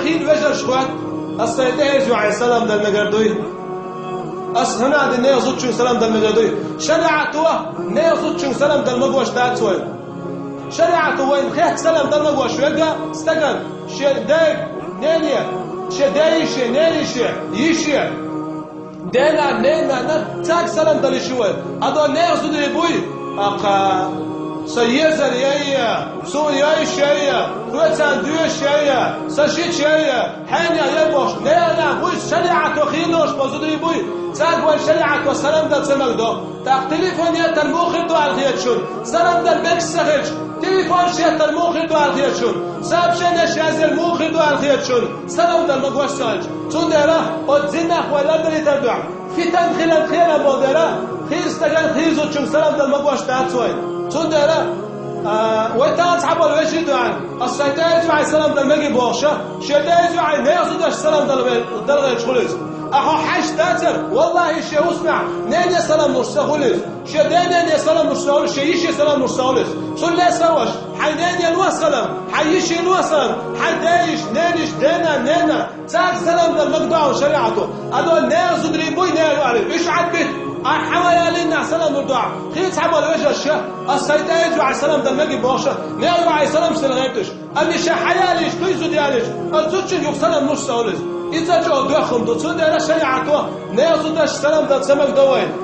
خيل وجر شوات السيدة يجوا عليه السلام دل مقردوي هنا دي نيزود شو سلام دل مقردوي شريعته نيزود شو سلام دل مقوش تاتسوي شريعته وين خيط سلام دل مقوش ويقا استقل شدايق نينيا شدايشي نينيشي يشي دينا نينا تاك سلام دل شوي هذا نيزود يبوي أقا سيزر يايا سوريا شيء كويتان دو شيء سشيت شيء حنيا يبوش نينا بوش شريعة وخيلوش بزودري بوي تاقوى شريعة وسلام دل سمقدو تاق تليفونية المخي دو الخيات شون سلام دل بيك سخيش تليفون شيت المخي دو الخيات شون سابشن شاز المخي دو الخيات شون سلام دل مقوش سالج تون ديرا قد زنخ ولا دري تردع في تنخيل الخير بوديرا خير استقال خير زود شون سلام دل مقوش تاتسوين تون ديرا ويتا أصحاب الوجه دعان السيدة يجمع السلام دل مجي بوشة شيدا يجمع نيزودش السلام دل غير خلص أخو حش تاتر والله شيء اسمع نين السلام مرسخولس شيدا نين السلام مرسخولس شيء السلام مرسخولس سول لا سواش حيدين يلوا السلام حيش يلوا السلام حيدايش نينش دينا نينا تاك سلام دل مقدع وشريعته هذول نيزود ريبوي نيلو عليه إيش عدبت حوالينا سلام الدعاء خير صحابة الوجه الشيخ السيدة يجوا على السلام دل مجي بوشة نيجوا على السلام سلغيتش أمي شحياليش كيسو دياليش الزوجين يقسلم نص سولز إذا جاء دخل دوتون ديالا شريعته نيزودش سلام دل سمك دوين